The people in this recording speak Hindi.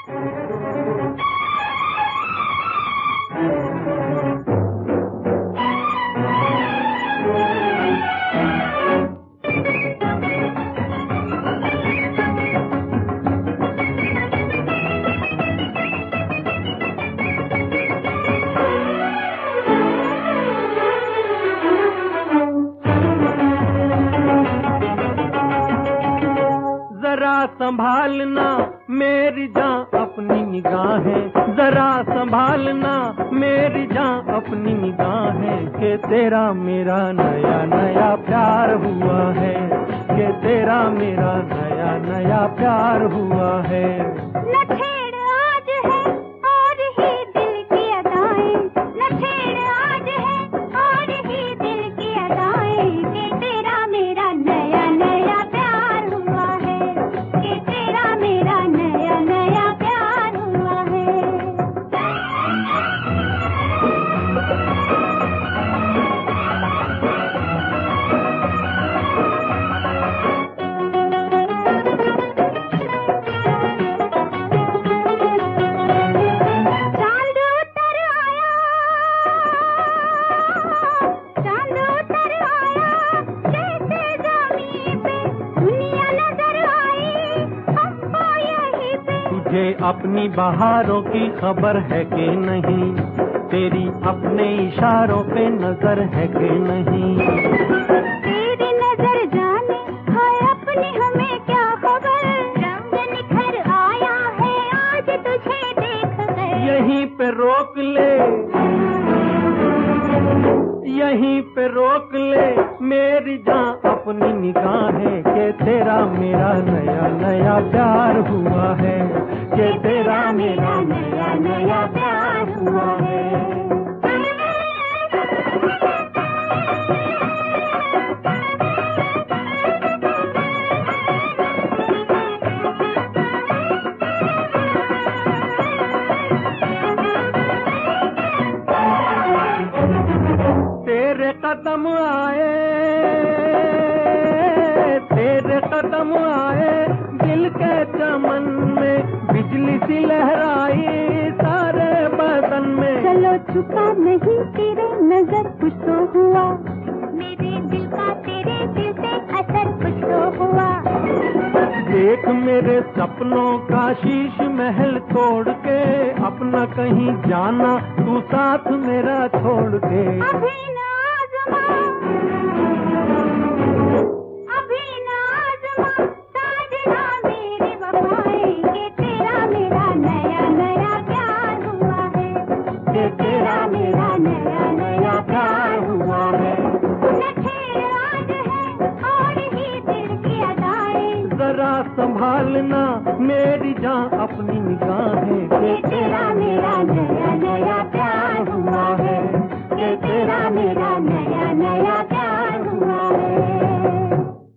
संभालना मेरी जान अपनी निगाहें, जरा संभालना मेरी जान अपनी निगाहें, कि तेरा मेरा नया नया प्यार हुआ है, कि तेरा मेरा नया नया प्यार हुआ है। न छेड़ आज है और ही दिल की अदाएं, न छेड़ आज है और ही दिल की अदाएं, कि तेरा मेरा नया नया प्यार हुआ है, कि तेरा मेरा नया नया प्यार हुआ है। अपनी बहारों की खबर है कि नहीं, तेरी अपने इशारों पे नजर है कि नहीं। तेरी नजर जाने है अपनी हमें क्या खबर, रंग निखर आया है आज तुझे देख कर। यहीं पे रोक ले, यहीं पे रोक ले मेरी जान अपनी निगाहें, कि तेरा मेरा नया नया प्यार हुआ है, कि तेरा मेरा नया नया प्यार हुआ है। तेरे कदम आए, तेरे कदम आए दिल के चमन में, बिजली सी लहराई सारे बदन में। चलो छुपा नहीं तेरे नजर कुछ तो हुआ, मेरे दिल का तेरे दिल से असर कुछ तो हुआ। देख मेरे सपनों का शीश महल तोड़ के, अपना कहीं जाना तू साथ मेरा छोड़ के। अभी ना आज़मा, अभी ना आज़मा साजना मेरी वफाएं, कि तेरा मेरा नया नया प्यार हुआ है, कि तेरा मेरा नया नया प्यार हुआ है। न छेड़ आज है और ही दिल की अदाएं, जरा संभालना मेरी जान अपनी निगाहें, कि कि तेरा मेरा नया